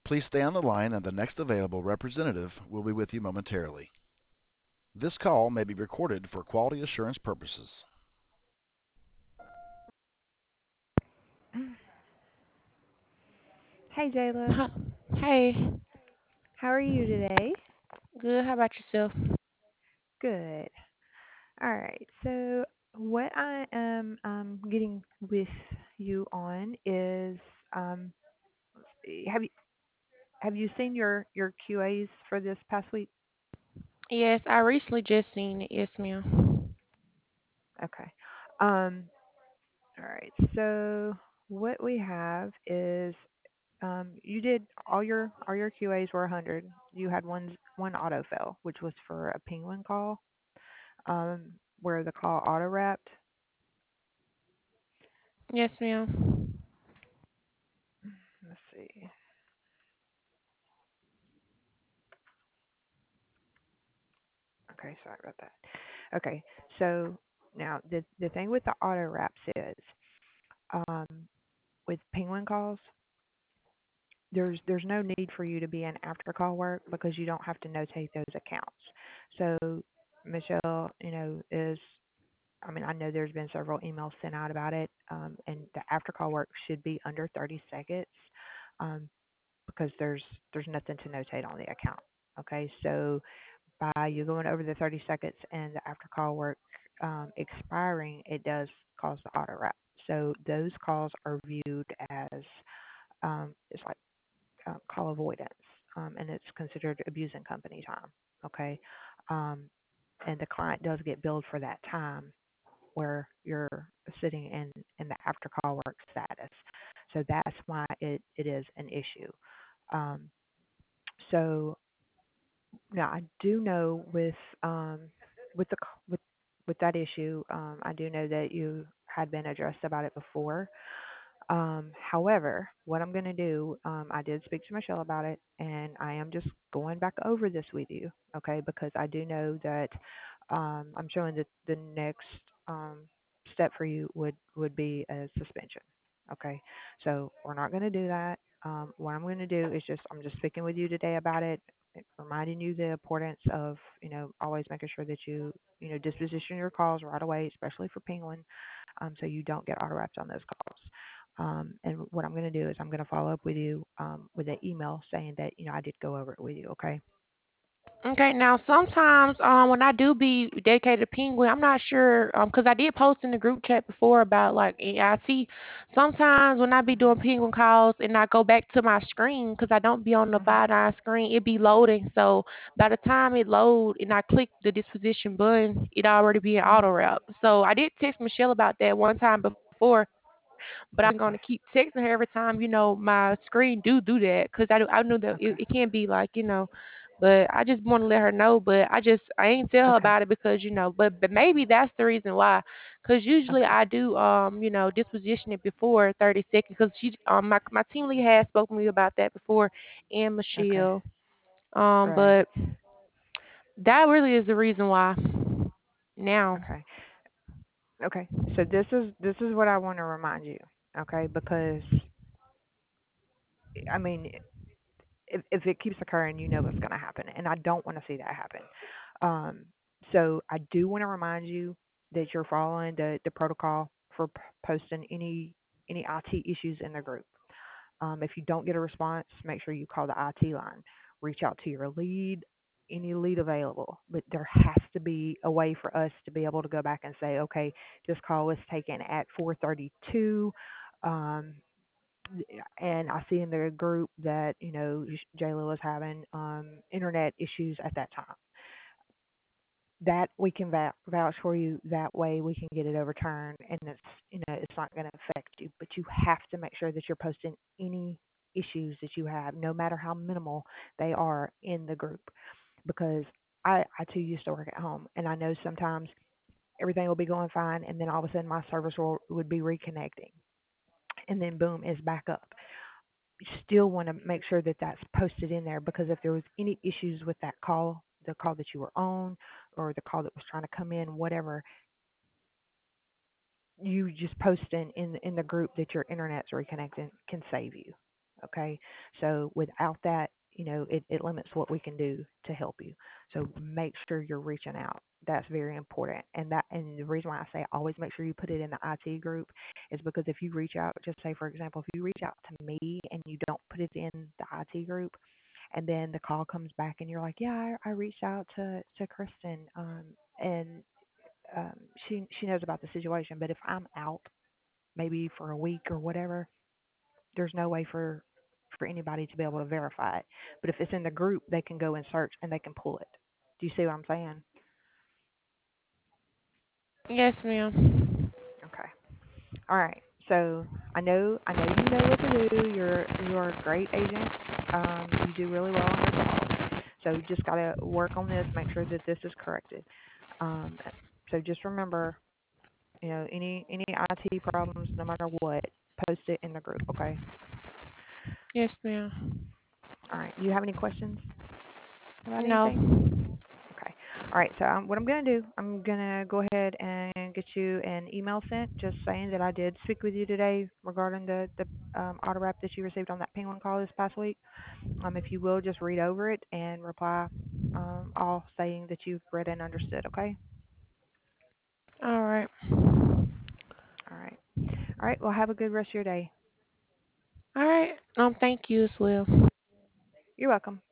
Please stay on the line, and the next available representative will be with you momentarily. This call may be recorded for quality assurance purposes. Hey, Jayla. Huh. Hey, How are you today? good. How about yourself? Good. All right. So, what I am getting with you on is um, have you seen your QAs for this past week? Yes, I recently just seen it. Yes, ma'am. Okay. Um, all right. So, what we have is you did all your QAs were 100. You had one auto fail, which was for a penguin call, where the call auto wrapped. Yes, ma'am. Let's see. Okay, sorry about that. Okay, so now the thing with the auto wraps is, um, with penguin calls, there's no need for you to be in after call work because you don't have to notate those accounts. So Michelle, is I mean, I know there's been several emails sent out about it, and the after call work should be under 30 seconds, um, because there's nothing to notate on the account. Okay, so by you going over the 30 seconds and the after call work expiring, it does cause the auto wrap. So those calls are viewed as, it's like, call avoidance, and it's considered abusing company time. Okay, um, and the client does get billed for that time where you're sitting in the after call work status. So that's why it is an issue. Um, so now I do know with the with that issue, I do know that you had been addressed about it before. However, what I'm going to do, I did speak to Michelle about it, and I am just going back over this with you, okay? Because I do know that, I'm showing that the next um, step for you would be a suspension, okay? So we're not going to do that. What I'm going to do is I'm just speaking with you today about it, reminding you the importance of, always making sure that disposition your calls right away, especially for Penguin, so you don't get auto wrapped on those calls. And what I'm going to do is I'm going to follow up with you, with an email saying that I did go over it with you. Okay. Okay, now sometimes when I do be dedicated to Penguin, I'm not sure because I did post in the group chat before about like I see sometimes when I be doing Hmm. Penguin calls and I go back to my screen because I don't be on the Hmm. 5-9 screen, it be loading. So by the time it load and I click the disposition button, it already be an auto Hmm. wrap. So I did text Michelle about that one time before, but I wasn't gonna Okay. keep texting her every time my screen do that because I knew that Okay. it can't be like but I just want to let her know. But I ain't tell her Okay. about it because but maybe that's the reason why. Because usually Okay. I do disposition it before 30 seconds. Because my team lead has spoken to me about that before, and Okay. Michelle. Right. But that really is the reason why. Now. Okay. Okay. So this is what I want to remind you. Okay, because I mean, if it keeps occurring, you know what's going to happen, and I don't want to see that happen. Um, so I do want to remind you that you're following the protocol for posting any IT issues in the group. If you don't get a response, make sure you call the IT line. Reach out to your lead, any lead available. But there has to be a way for us to be able to go back and say, okay, this call was taken at 4:32. Um, and I see in the group that Jayla was having internet issues at that time. That we can vouch for you. That way we can get it overturned, and it's not going to affect you. But you have to make sure that you're posting any issues that you have, no matter how minimal they are, in the group. Because I too used to work at home, and I know sometimes everything will be going fine, and then all of a sudden my service would be reconnecting, and then boom, it's back up. You still want to make sure that that's posted in there, because if there was any issues with that call, the call that you were on, or the call that was trying to come in, whatever, you just post in the group that your internet's reconnecting can save you. Okay. So without that, it limits what we can do to help you. So make sure you're reaching out. That's very important. And the reason why I say always make sure you put it in the IT group is because if you reach out, just say for example, if you reach out to me and you don't put it in the IT group, and then the call comes back and you're like, yeah, I reached out to Kristen, and um, she knows about the situation. But if I'm out, maybe for a week or whatever, there's no way for anybody to be able to verify it. But if it's in the group, they can go and search and they can pull it. Do you see what I'm saying? Yes, ma'am. Okay. All right. So I know you know what to do. You're a great agent. You do really well on your calls. So you just gotta work on this. Make sure that this is corrected. Um, so just remember, any IT problems, no matter what, post it in the group. Okay. Yes, ma'am. All right. Do you have any questions about No. anything? Okay. All right. So what I'm going to do, I'm going to go ahead and get you an email sent just saying that I did speak with you today regarding the auto wrap that you received on that penguin call this past week. If you will, just read over it and reply all saying that you've read and understood. Okay. All right. All right. All right. Well, have a good rest of your day. All right. Thank you as well. You're welcome.